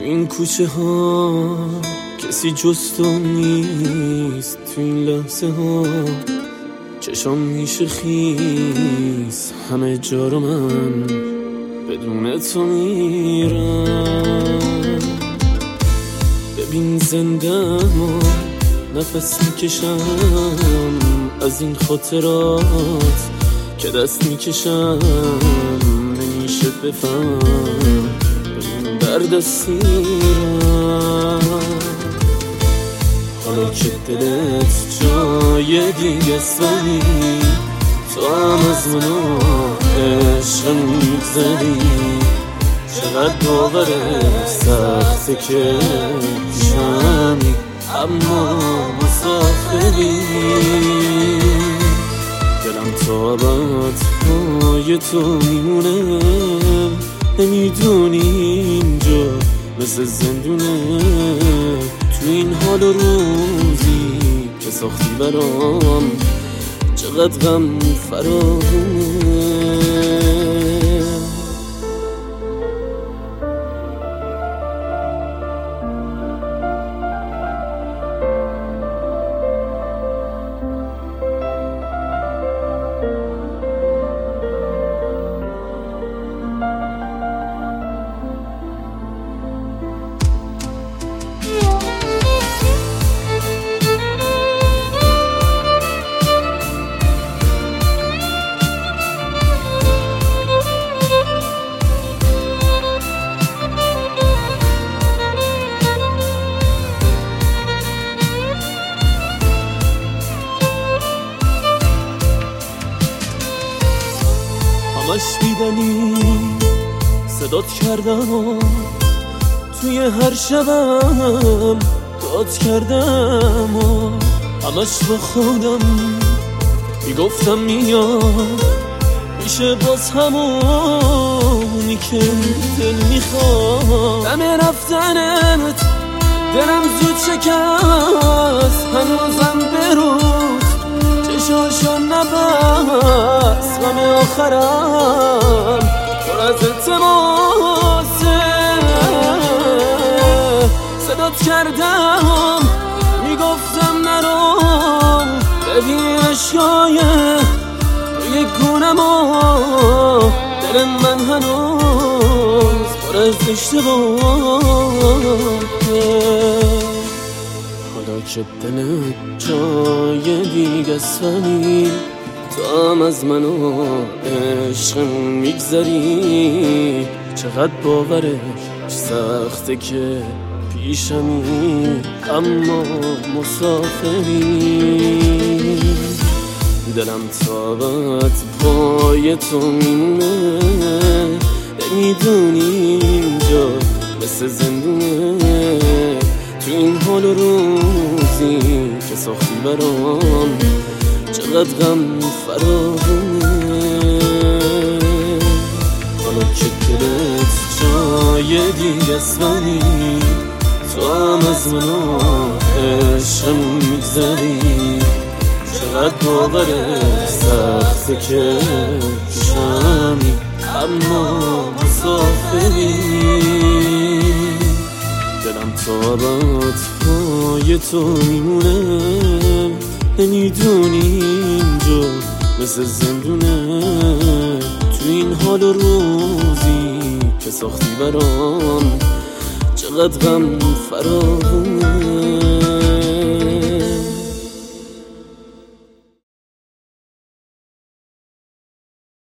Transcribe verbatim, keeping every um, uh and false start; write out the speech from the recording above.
این کوچه ها کسی جز تو نیست، تو این لحظه ها چشام میشه خیس، همه جا رو من بدون تو میرم. ببین زنده ما نفس میکشم از این خاطرات که دست میکشم، نمیشه بفهم ببین درد سیرم. حالا که دلت جای دیگه سوی، تو هم از منو عشق میگذری، چقدر باوره سخته که پیشمی اما مسافری. دلم تا ابد پای تو میمونه، نمیدونی اینجا مثل زندونه، تو این حال و روزی که ساختی برام چقدر غم فراوونه. همش دیدنی صدات کردم و توی هر شبم داد کردم و همش با خودم میگفتم میاد میشه باز همونی که دل میخواد. دم رفتنت دلم زود شکست، هنوزم برود چشاشو نبست، غم آخرم پر از التماسه. صدات کردم میگفتم نرو، ببین عشقای روی گونمو، دل من هنوز پر از اشتباهه. حالا که دلت جای دیگه سنی، تو هم از من و عشقمون میگذری، چقدر باورش سخته که پیشمی اما مسافری. دلم تابت پای تو میمونه، نمیدونی اینجا مثل زندونه، تو این حال و روزی که ساختی برام چقدر غم فراوونه. حالا که دلت جای دیگه سوی، تو هم از منو عشقمون میگذری، چقدر باوره سخته که پیشمی اما مسافری. دلم تا ابد پای تو میمونه، نمیدونی اینجا مثل زندونه، تو این حال و روزی که ساختی برام چقدر غم فراوونه.